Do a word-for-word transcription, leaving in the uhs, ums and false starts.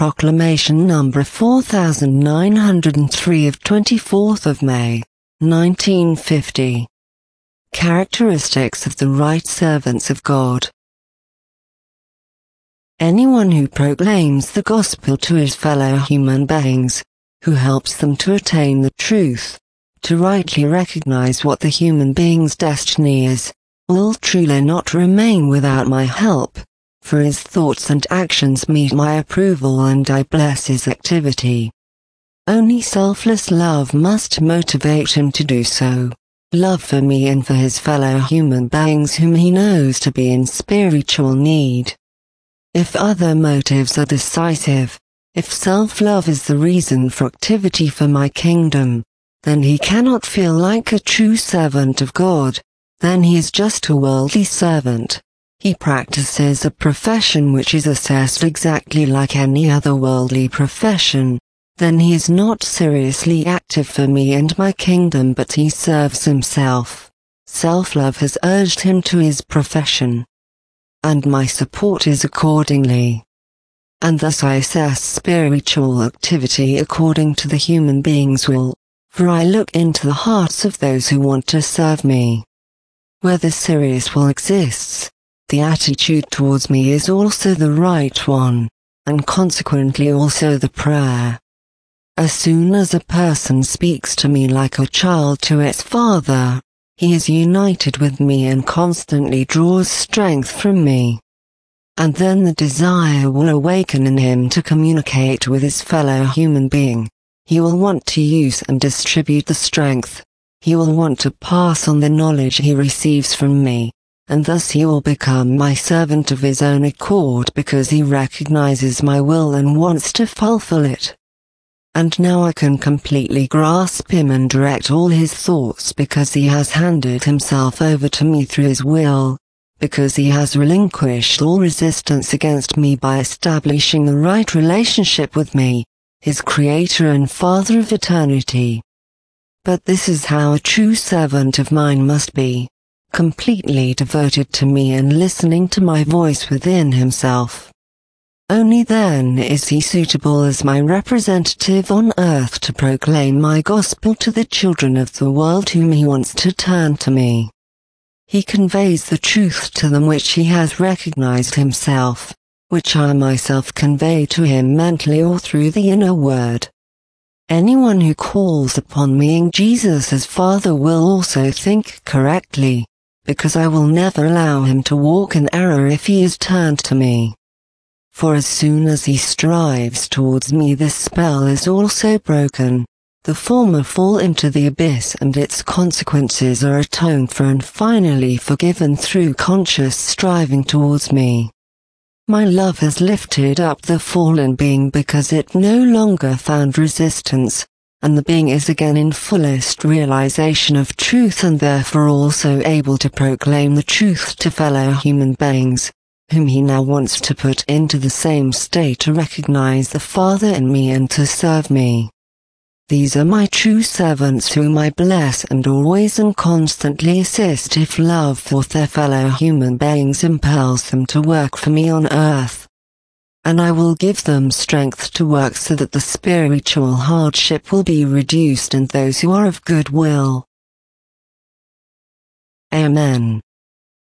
Proclamation number four thousand nine hundred three of twenty-fourth of May, nineteen fifty. Characteristics of the right servants of God. Anyone who proclaims the gospel to his fellow human beings, who helps them to attain the truth, to rightly recognize what the human being's destiny is, will truly not remain without my help, for his thoughts and actions meet my approval and I bless his activity. Only selfless love must motivate him to do so, love for me and for his fellow human beings whom he knows to be in spiritual need. If other motives are decisive, if self-love is the reason for activity for my kingdom, then he cannot feel like a true servant of God, then he is just a worldly servant. He practices a profession which is assessed exactly like any other worldly profession, then he is not seriously active for me and my kingdom but he serves himself. Self-love has urged him to his profession, and my support is accordingly. And thus I assess spiritual activity according to the human being's will, for I look into the hearts of those who want to serve me. Where the serious will exists, the attitude towards me is also the right one, and consequently also the prayer. As soon as a person speaks to me like a child to its father, he is united with me and constantly draws strength from me. And then the desire will awaken in him to communicate with his fellow human being. He will want to use and distribute the strength. He will want to pass on the knowledge he receives from me, and thus he will become my servant of his own accord because he recognizes my will and wants to fulfill it. And now I can completely grasp him and direct all his thoughts because he has handed himself over to me through his will, because he has relinquished all resistance against me by establishing the right relationship with me, his Creator and Father of eternity. But this is how a true servant of mine must be, completely devoted to me and listening to my voice within himself. Only then is he suitable as my representative on earth to proclaim my gospel to the children of the world whom he wants to turn to me. He conveys the truth to them which he has recognized himself, which I myself convey to him mentally or through the inner word. Anyone who calls upon me in Jesus as Father will also think correctly, because I will never allow him to walk in error if he is turned to me. For as soon as he strives towards me this spell is also broken, the former fall into the abyss and its consequences are atoned for and finally forgiven through conscious striving towards me. My love has lifted up the fallen being because it no longer found resistance, and the being is again in fullest realization of truth and therefore also able to proclaim the truth to fellow human beings, whom he now wants to put into the same state to recognize the Father in me and to serve me. These are my true servants whom I bless and always and constantly assist if love for their fellow human beings impels them to work for me on earth. And I will give them strength to work so that the spiritual hardship will be reduced and those who are of good will. Amen.